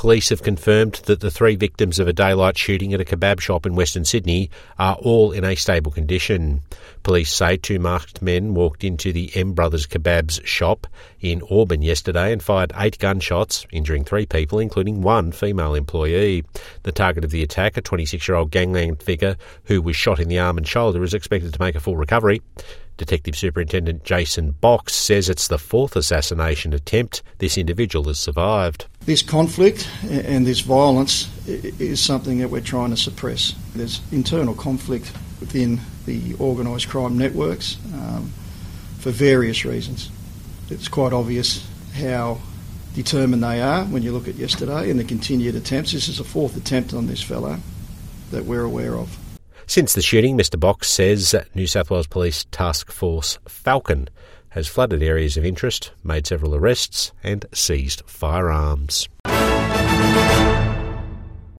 Police have confirmed that the 3 victims of a daylight shooting at a kebab shop in Western Sydney are all in a stable condition. Police say 2 masked men walked into the M Brothers Kebabs shop in Auburn yesterday and fired 8 gunshots, injuring 3 people, including 1 female employee. The target of the attack, a 26-year-old gangland figure who was shot in the arm and shoulder, is expected to make a full recovery. Detective Superintendent Jason Box says it's the 4th assassination attempt this individual has survived. This conflict and this violence is something that we're trying to suppress. There's internal conflict within the organised crime networks for various reasons. It's quite obvious how determined they are when you look at yesterday and the continued attempts. This is the 4th attempt on this fellow that we're aware of. Since the shooting, Mr Box says New South Wales Police Task Force Falcon has flooded areas of interest, made several arrests and seized firearms.